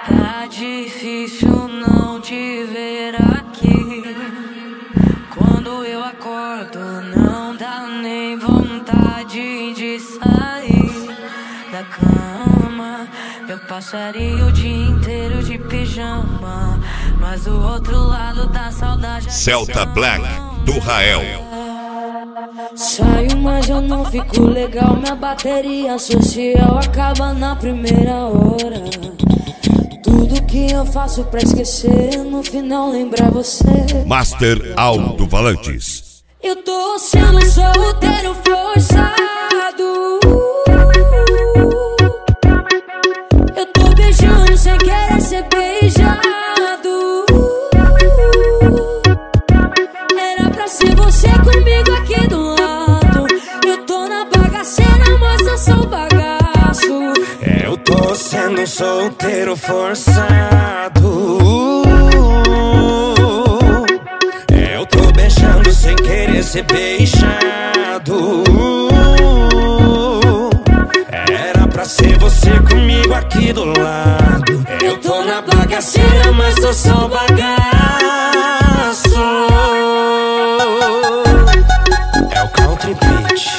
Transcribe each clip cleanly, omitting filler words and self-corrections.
Tá difícil não te ver aqui. Quando eu acordo não dá nem vontade de sair da cama. Eu passaria o dia inteiro de pijama, mas o outro lado da saudade é Celta Black, do Rael. Saio, mas eu não fico legal. Minha bateria social acaba na primeira hora. Tudo que eu faço pra esquecer, no final lembrar você. Master Alto Valantes. Eu tô sendo solteiro forçado. Eu tô beijando sem querer ser beijado. Era pra ser você comigo aqui do lado. Eu tô na bagaceira, mas eu sou bagaço. Eu tô sendo solteiro forçado. Eu tô beijando sem querer ser beijado. Era pra ser você comigo aqui do lado. Eu tô na bagaceira, mas tô só bagaço. É o Country Beat.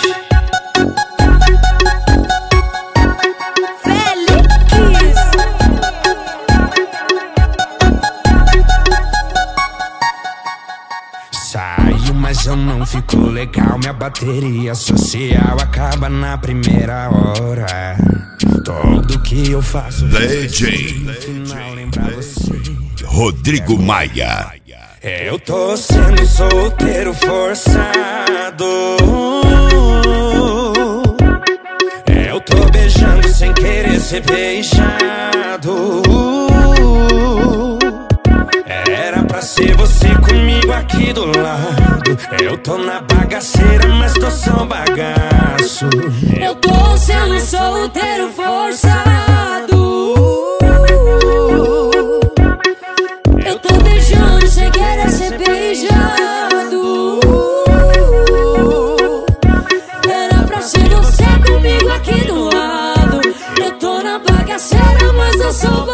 Saio, mas eu não fico legal. Minha bateria social acaba na primeira hora. Tudo que eu faço DJ no final lembrar você. Rodrigo Maia. Eu tô sendo solteiro forçado. Eu tô beijando sem querer ser beijado. Era pra ser você comigo aqui do lado. Eu tô na bagaceira, mas tô só bagaço. Eu tô sendo solteiro forçado. Eu tô beijando sem querer ser beijado. Era pra ser você comigo aqui do lado. Eu tô na bagaceira, mas eu sou